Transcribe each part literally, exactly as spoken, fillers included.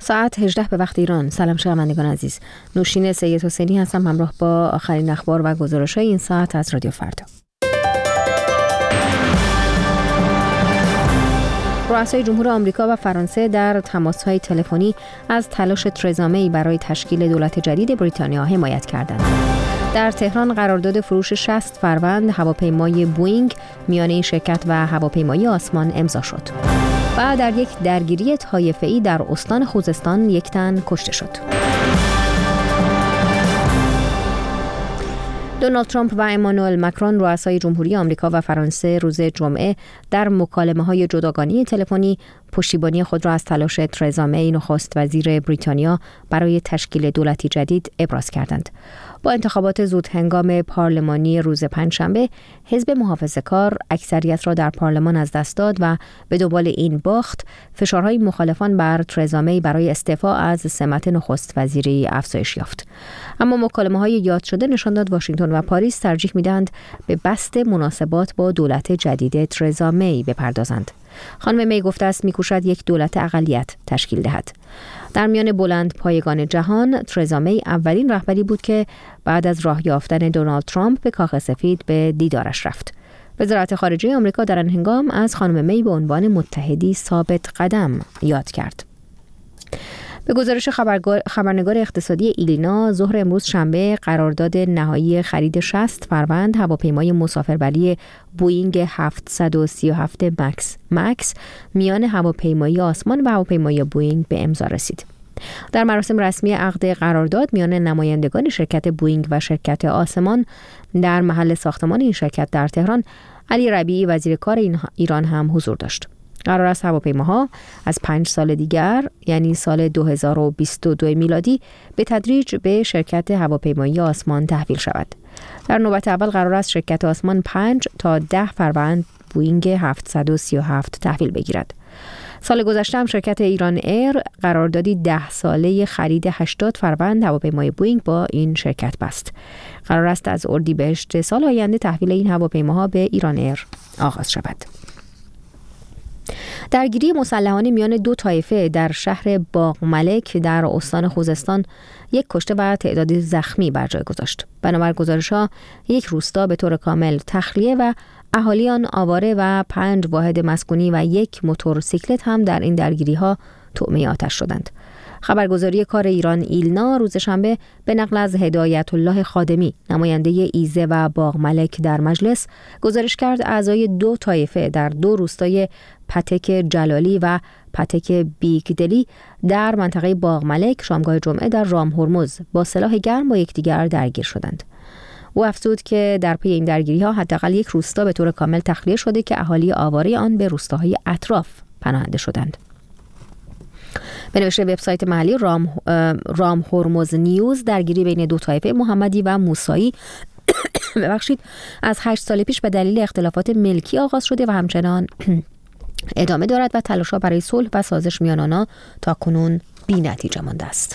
ساعت هجده به وقت ایران. سلام شنوندگان عزیز. نوشین سید حسینی هستم همراه با آخرین اخبار و گزارش‌های این ساعت از رادیو فردا. رؤسای جمهور آمریکا و فرانسه در تماس‌های تلفنی از تلاش ترزا می برای تشکیل دولت جدید بریتانیا حمایت کردند. در تهران قرارداد فروش شصت فروند هواپیمای بوئینگ میان این شرکت و هواپیمای آسمان امضا شد. و در یک درگیری طایفه‌ای در استان خوزستان یک تن کشته شد. دونالد ترامپ و امانوئل مکرون رؤسای جمهوری آمریکا و فرانسه روز جمعه در مکالمه‌های جداگانه تلفنی پشتیبانی خود را از تلاش ترزا می نخست وزیر بریتانیا برای تشکیل دولتی جدید ابراز کردند. با انتخابات زود هنگام پارلمانی روز پنجشنبه، حزب محافظه‌کار اکثریت را در پارلمان از دست داد و به دنبال این باخت، فشارهای مخالفان بر ترزا می برای استعفا از سمت نخست وزیری افزایش یافت. اما مکالمه‌های یاد شده نشان داد واشنگتن و پاریس ترجیح می‌دهند به بسط مناسبات با دولت جدید ترزا می بپردازند. خانم می گفته است می‌کوشد یک دولت اقلیت تشکیل دهد. در میان بلند پایگان جهان، ترزا می اولین رهبری بود که بعد از راه یافتن دونالد ترامپ به کاخ سفید به دیدارش رفت. وزارت خارجه آمریکا در آن هنگام از خانم می به عنوان متحدی ثابت قدم یاد کرد. به گزارش خبرنگار اقتصادی ایلینا، ظهر امروز شنبه قرارداد نهایی خرید شصت فروند هواپیمای مسافربری بوئینگ هفتصد و سی و هفت مکس مکس میان هواپیمایی آسمان و هواپیمای بوئینگ به امضا رسید. در مراسم رسمی عقد قرارداد میان نمایندگان شرکت بوئینگ و شرکت آسمان در محل ساختمان این شرکت در تهران، علی ربیعی وزیر کار ایران هم حضور داشت. قرار است هواپیماها از پنج سال دیگر یعنی سال دو هزار و بیست و دو میلادی به تدریج به شرکت هواپیمایی آسمان تحویل شود. در نوبت اول قرار است شرکت آسمان پنج تا ده فروند بوئینگ هفتصد و سی و هفت تحویل بگیرد. سال گذشته هم شرکت ایران ایر قراردادی ده ساله خرید هشتاد فروند هواپیمای بوئینگ با این شرکت بست. قرار است از اردیبهشت سال آینده تحویل این هواپیماها به ایران ایر آغاز شود. درگیری مسلحانه میان دو طایفه در شهر باغملک در استان خوزستان یک کشته و تعدادی زخمی بر جای گذاشت. بنابر گزارش‌ها یک روستا به طور کامل تخلیه و اهالی آن آواره و پنج واحد مسکونی و یک موتورسیکلت هم در این درگیری‌ها طعمه آتش شدند. خبرگزاری کار ایران ایلنا روز شنبه به نقل از هدایت الله خادمی نماینده ایزه و باغملک در مجلس گزارش کرد اعضای دو طایفه در دو روستای پتک جلالی و پتک بیگدلی در منطقه باغملک شامگاه جمعه در رام هرمز با سلاح گرم با یکدیگر درگیر شدند. او افزود که در پی این درگیری‌ها حداقل یک روستا به طور کامل تخلیه شده که اهالی آواره آن به روستاهای اطراف پناهنده شدند. به نوشته وبسایت محلی رام رام هرمز نیوز، درگیری بین دو طایفه محمدی و موسایی ببخشید از هشت سال پیش به دلیل اختلافات ملکی آغاز شده و همچنان ادامه دارد و تلاش‌ها برای صلح و سازش میان آنها تا کنون بی‌نتیجه مانده است.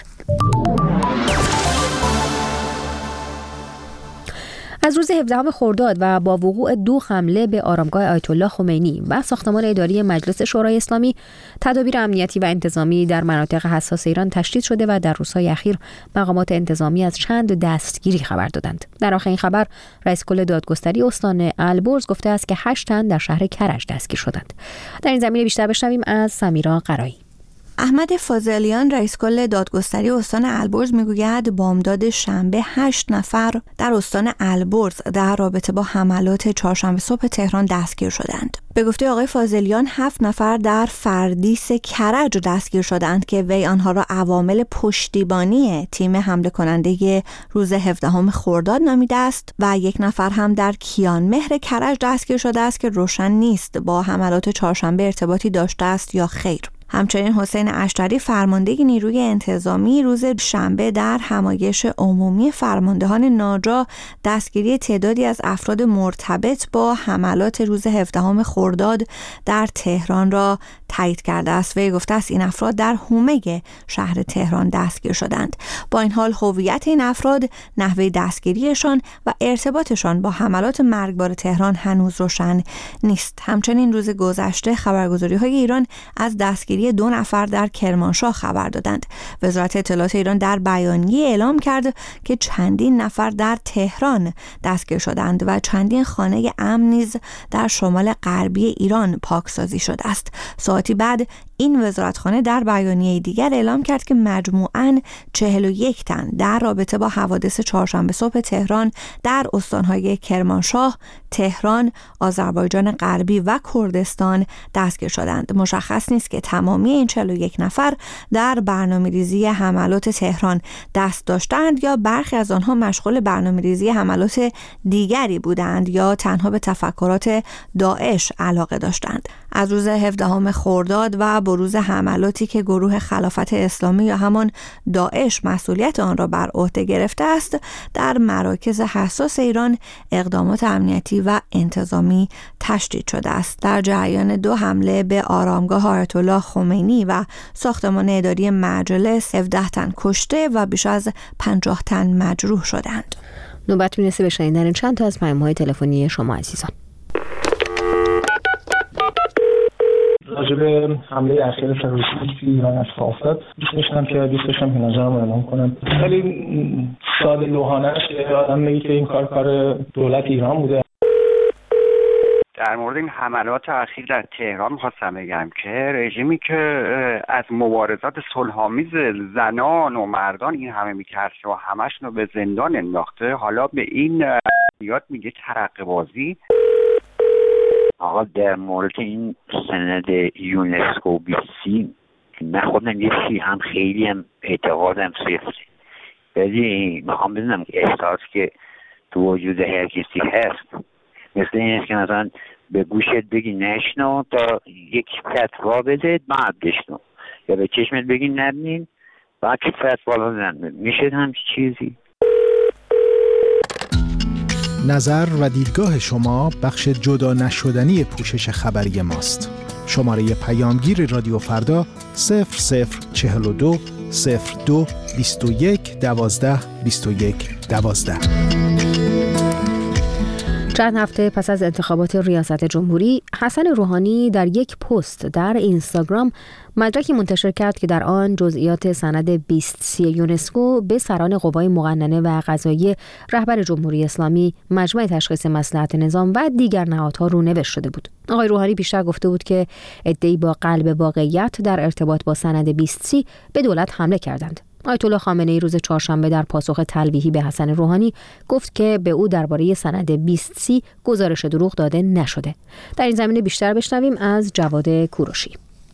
از روز هفدهم خرداد و با وقوع دو حمله به آرامگاه آیت الله خمینی و ساختمان اداری مجلس شورای اسلامی، تدابیر امنیتی و انتظامی در مناطق حساس ایران تشدید شده و در روزهای اخیر مقامات انتظامی از چند دستگیری خبر دادند. در آخرین خبر، رئیس کل دادگستری استان البرز گفته است که هشت تن در شهر کرج دستگیر شدند. در این زمینه بیشتر بشنویم از سمیرا قرایی. احمد فاضلیان رئیس کل دادگستری استان البرز میگوید بامداد شنبه هشت نفر در استان البرز در رابطه با حملات چهارشنبه صبح تهران دستگیر شدند. به گفته آقای فاضلیان هفت نفر در فردیس کرج دستگیر شدند که وی آنها را عوامل پشتیبانی تیم حمله کننده روز هفدهم خرداد نامیده است و یک نفر هم در کیانمهر کرج دستگیر شده است که روشن نیست با حملات چهارشنبه ارتباطی داشته است یا خیر. همچنین حسین اشتری فرمانده نیروی انتظامی روز شنبه در همایش عمومی فرماندهان ناجا دستگیری تعدادی از افراد مرتبط با حملات روز هفدهم خرداد در تهران را تایید کرده است. وی گفته است این افراد در حومه شهر تهران دستگیر شدند. با این حال هویت این افراد، نحوه دستگیریشان و ارتباطشان با حملات مرگبار تهران هنوز روشن نیست. همچنین روز گذشته خبرگزاری‌های ایران از دستگیری دستگیری دو نفر در کرمانشاه خبر دادند. وزارت اطلاعات ایران در بیانیه اعلام کرد که چندین نفر در تهران دستگیر شدند و چندین خانه امن نیز در شمال غربی ایران پاکسازی شده است. ساعتی بعد این وزارتخانه در بیانیه دیگر اعلام کرد که مجموعاً چهل و یک تن در رابطه با حوادث چهارشنبه صبح تهران در استانهای کرمانشاه، تهران، آذربایجان غربی و کردستان دستگیر شدند. مشخص نیست که تمامی این چهل و یک نفر در برنامه‌ریزی حملات تهران دست داشتند یا برخی از آنها مشغول برنامه‌ریزی حملات دیگری بودند یا تنها به تفکرات داعش علاقه داشتند. از روز هفدهم خرداد و بروز حملاتی که گروه خلافت اسلامی یا همان داعش مسئولیت آن را بر عهده گرفته است، در مراکز حساس ایران اقدامات امنیتی و انتظامی تشدید شده است. در جریان دو حمله به آرامگاه آیت الله خمینی و ساختمان اداری مجلس هفده تن کشته و بیش از پنجاه تن مجروح شدند. نوبت میرسه به شنیدن چند تا از پیام‌های تلفنی شما عزیزان. راجب حمله اخیر تروریستی ایران اتفاق افتاد، دوست داشتم که دوست داشتم که نظرم رو اعلام کنم. خیلی ساده لوحانه‌اش که آدم میگه که این کار کار دولت ایران بوده. در مورد این حملات اخیر در تهران می‌خواستم بگم که رژیمی که از مبارزات صلح‌آمیز زنان و مردان این همه می‌ترسه و همشون رو به زندان انداخته، حالا به این یاد میگه ترقه‌بازی. آقا در مورد این سند یونسکو بیست سی من خودم یه چی هم خیلی هم اعتقادم صفره، ولی میخوام بدونم که احساس که تو وجود هر کسی هست، مثل این است که مثلا به گوشت بگی نشنو تا یک فتوا بده بعد بشنو، یا به چشمت بگی نبینین بعد که فتوا بزن. میشه همچی چیزی؟ نظر و دیدگاه شما بخش جدا نشدنی پوشش خبری ماست. شماره پیامگیر رادیو فردا صفر صفر چهل و دو صفر دو بیست و یک دوازده بیست و یک دوازده. چند هفته پس از انتخابات ریاست جمهوری، حسن روحانی در یک پست در اینستاگرام مدرکی منتشر کرد که در آن جزئیات سند بیست سی یونسکو به سران قوای مقننه و قضایی رهبر جمهوری اسلامی، مجمع تشخیص مصلحت نظام و دیگر نهادها رونوشت شده بود. آقای روحانی بیشتر گفته بود که عده‌ای با قلب واقعیت در ارتباط با سند بیست سی به دولت حمله کردند. آیت الله خامنه‌ای روز چهارشنبه در پاسخ تلویحی به حسن روحانی گفت که به او درباره سند بیست سی گزارش دروغ داده نشده. در این زمینه بیشتر بشنویم از جواد کوروشی.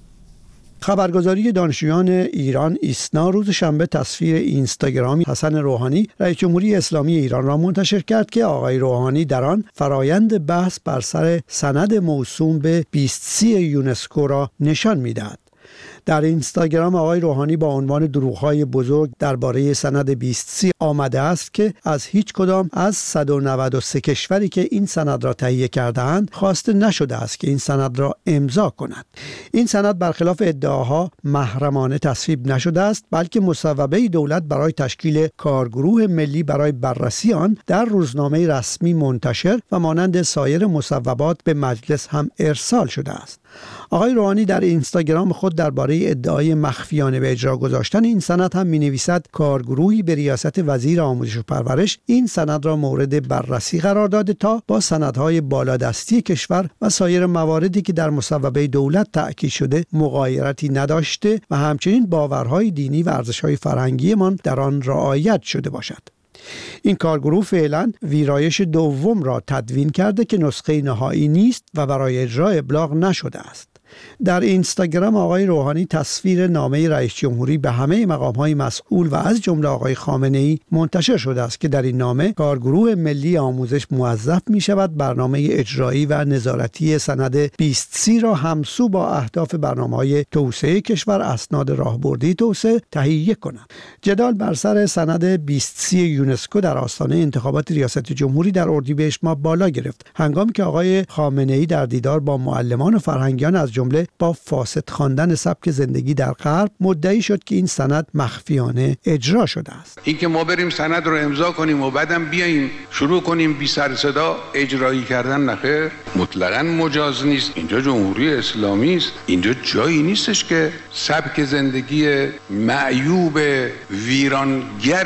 خبرگزاری دانشجویان ایران ایسنا روز شنبه تصویر اینستاگرامی حسن روحانی رئیس جمهوری اسلامی ایران را منتشر کرد که آقای روحانی در آن فرایند بحث بر سر سند موسوم به بیست سی یونسکو را نشان می‌دهد. در اینستاگرام آقای روحانی با عنوان دروغ‌های بزرگ درباره سند بیست سی آمده است که از هیچ کدام از صد و نود و سه کشوری که این سند را تهیه کرده‌اند خواسته نشده است که این سند را امضا کند. این سند برخلاف ادعاها محرمانه تصویب نشده است، بلکه مصوبه دولت برای تشکیل کارگروه ملی برای بررسی آن در روزنامه رسمی منتشر و مانند سایر مصوبات به مجلس هم ارسال شده است. آقای روحانی در اینستاگرام خود درباره ادعای مخفیانه به اجرا گذاشتن این سند هم می‌نویسد کارگروهی به ریاست وزیر آموزش و پرورش این سند را مورد بررسی قرار داده تا با سندهای بالادستی کشور و سایر مواردی که در مصوبه دولت تأکید شده مغایرتی نداشته و همچنین باورهای دینی و ارزش‌های فرهنگیمان در آن رعایت شده باشد. این کارگروه فعلا ویرایش دوم را تدوین کرده که نسخه نهایی نیست و برای اجرا ابلاغ نشده است. در اینستاگرام آقای روحانی تصویر نامه رئیس جمهوری به همه مقام‌های مسئول و از جمله آقای خامنه‌ای منتشر شده است که در این نامه کارگروه ملی آموزش موظف می‌شود برنامه اجرایی و نظارتی سند بیست سی را همسو با اهداف برنامه‌های توسعه کشور اسناد راهبردی توسعه تهیه کند. جدال بر سر سند بیست سی یونسکو در آستانه انتخابات ریاست جمهوری در اردیبهشت ماه بالا گرفت، هنگامی که آقای خامنه‌ای در دیدار با معلمان و فرهنگیان از جمله با فاسد خواندن سبک زندگی در غرب مدعی شد که این سند مخفیانه اجرا شده است. اینکه ما بریم سند رو امضا کنیم و بعدم بیاییم شروع کنیم بی سر صدا اجرایی کردن، نخیر، مطلقاً مجاز نیست. اینجا جمهوری اسلامی است، اینجا جایی نیستش که سبک زندگی معیوب ویرانگر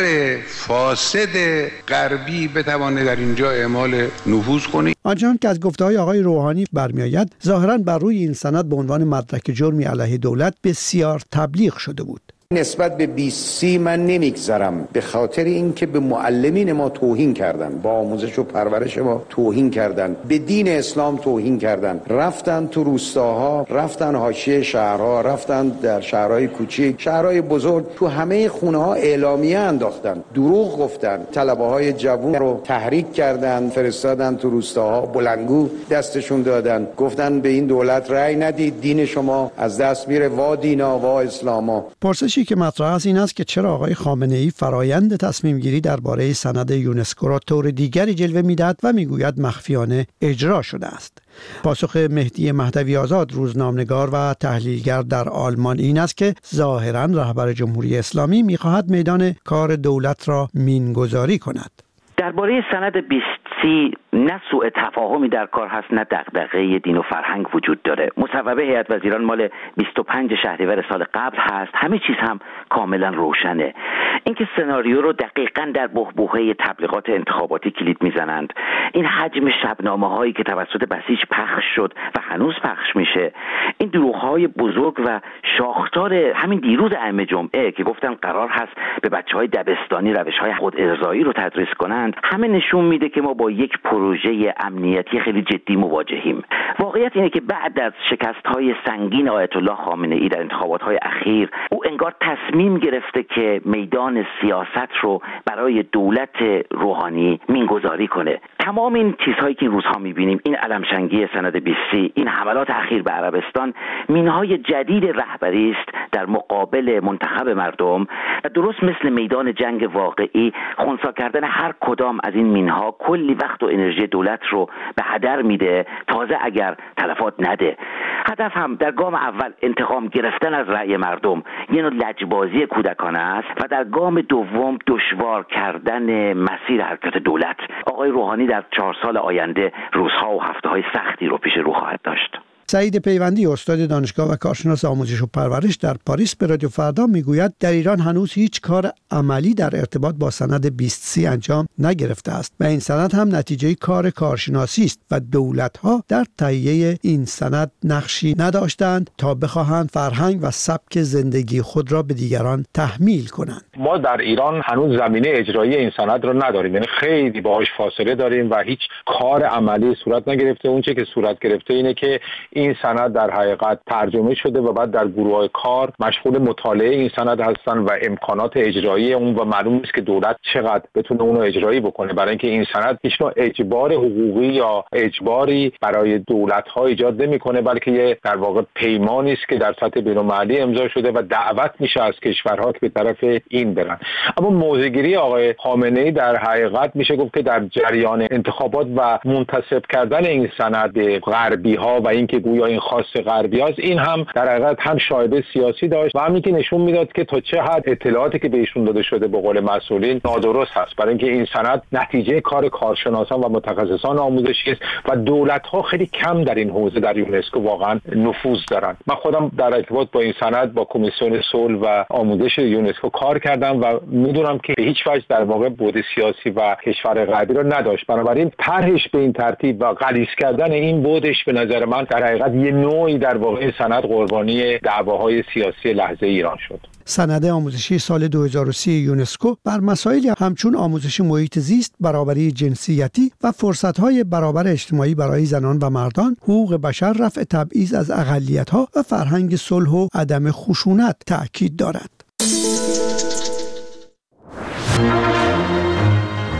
فاسد غربی بتوانه در اینجا اعمال نفوذ کنه. آنچنان که از گفته‌های آقای روحانی برمی‌آید ظاهراً بر روی این سند به عنوان مدرک جرمی علیه دولت بسیار تبلیغ شده بود. نسبت به بی سی من نمیگذرم به خاطر اینکه به معلمین ما توهین کردن، با آموزش و پرورش ما توهین کردن، به دین اسلام توهین کردن، رفتن تو روستاها، رفتن حاشیه شهرها، رفتن در شهرهای کوچیک، شهرهای بزرگ، تو همه خونه ها اعلامیه انداختن، دروغ گفتن، طلبه های جوان رو تحریک کردن، فرستادن تو روستاها، بلنگو دستشون دادن، گفتن به این دولت رأی ندید، دین شما از دست میره، وا دینا وا اسلاما. پرسشی که مطرح است این است که چرا آقای خامنه‌ای فرایند تصمیم گیری درباره سند یونسکو را طور دیگری جلوه می‌دهد و میگوید مخفیانه اجرا شده است. پاسخ مهدی مهدوی آزاد، روزنامه‌نگار و تحلیلگر در آلمان، این است که ظاهراً رهبر جمهوری اسلامی می‌خواهد میدان کار دولت را مینگذاری کند. درباره سند بیست سی نه سوء تفاهمی در کار هست، نه دغدغه دین و فرهنگ وجود داره. مصوبه هیئت وزیران مال بیست و پنج شهریور سال قبل هست، همه چیز هم کاملا روشنه. اینکه سناریو رو دقیقاً در بحبوحه تبلیغات انتخاباتی کلید میزنند، این حجم شبنامه هایی که توسط بسیج پخش شد و هنوز پخش میشه، این دروغ های بزرگ و شاخدار همین دیروز ائمه جمعه که گفتن قرار هست به بچهای دبستانی روش های خود ارضایی رو تدریس کنند، همه نشون میده که ما با یک پروژه امنیتی خیلی جدی مواجهیم. واقعیت اینه که بعد از شکست‌های سنگین آیت الله خامنه‌ای در انتخابات‌های اخیر، او انگار تصمیم گرفته که میدان سیاست رو برای دولت روحانی مینگذاری کنه. تمام این چیزهایی که این روزها می‌بینیم، این علمشنگی سند بیست سی، این حملات اخیر به عربستان، مینهای جدید رهبری است در مقابل منتخب مردم و درست مثل میدان جنگ واقعی، خنثی کردن هر کدام از این مینها کلی وقت و انرژی دولت رو به هدر میده، تازه اگر تلفات نده. هدف هم در گام اول انتقام گرفتن از رأی مردم، یه نوع لجبازی کودکانه است، و در گام دوم دشوار کردن مسیر حرکت دولت. آقای روحانی در چهار سال آینده روزها و هفته‌های سختی رو پیش رو خواهد داشت. سعید پیوندی، استاد دانشگاه و کارشناس آموزش و پرورش در پاریس، به رادیو فردا میگوید در ایران هنوز هیچ کار عملی در ارتباط با سند بیست سی انجام نگرفته است و این سند هم نتیجه کار کارشناسی است و دولت‌ها در تهیه این سند نقشی نداشتند تا بخواهند فرهنگ و سبک زندگی خود را به دیگران تحمیل کنند. ما در ایران هنوز زمینه اجرایی این سند را نداریم، یعنی خیلی باهاش فاصله داریم و هیچ کار عملی صورت نگرفته. اون چه که صورت گرفته اینه که این سند در حقیقت ترجمه شده و بعد در گروه‌های کار مشغول مطالعه این سند هستن و امکانات اجرایی اون و معلوم نیست که دولت چقدر بتونه اون رو اجرایی بکنه، برای اینکه این سند هیچ نوع اجبار حقوقی یا اجباری برای دولت‌ها ایجاد نمی‌کنه، بلکه یه در واقع پیمانی است که در سطح بین‌المللی امضا شده و دعوت میشه از کشورها که به طرف این برن. اما موضع‌گیری آقای خامنه‌ای در حقیقت میشه گفت که در جریان انتخابات و منتسب کردن این سند غربی‌ها و اینکه گویا این خاص غربی هست، این هم در حقیقت هم شایبه سیاسی داشت و همین که نشون میداد که تا چه حد اطلاعاتی که بهشون داده شده به قول مسئولین نادرست هست، برای اینکه این سند نتیجه کار کارشناسان و متخصصان آموزشی است و دولت‌ها خیلی کم در این حوزه در یونسکو واقعا نفوذ دارند. من خودم در ارتباط با این سند با کمیسیون صلح و آموزش یونسکو کار کردم و میدونم که هیچ وجه در واقع بعد سیاسی و کشور غربی را نداشت. بنابراین طرحش به این ترتیب و غلیظ کردن این بعدش به نظر من در حقیقت یه نوعی در واقع سند قربانی دعواهای سیاسی لحظه ایران شد. سند آموزشی سال دو هزار و سی یونسکو بر مسائلی همچون آموزش محیط زیست، برابری جنسیتی و فرصت‌های برابر اجتماعی برای زنان و مردان، حقوق بشر، رفع تبعیض از اقلیت‌ها و فرهنگ صلح و عدم خشونت تأکید دارد.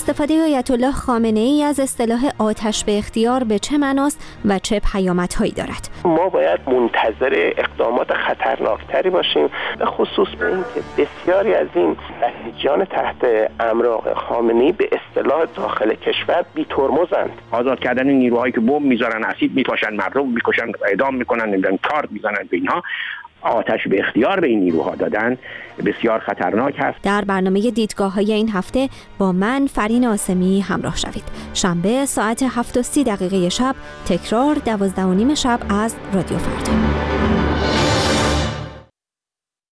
استفاده آیت الله خامنه ای از اصطلاح آتش به اختیار به چه معناست و چه پیامدهایی دارد؟ ما باید منتظر اقدامات خطرناکتری باشیم، به خصوص به اینکه بسیاری از این بسیجان تحت امراق خامنه‌ای به اصطلاح داخل کشور بی ترمزند. آزاد کردن نیروهایی که بمب میذارن، اسید میپاشن، مردم میکشن، اعدام میکنن، نمیدونن کارت میزنن، به اینها آتش به اختیار به این نیروها دادن بسیار خطرناک هست. در برنامه دیدگاه‌های این هفته با من فرین آسمی همراه شوید. شنبه ساعت هفت و سی دقیقه شب، تکرار دوازده و نیم شب از رادیو فردا.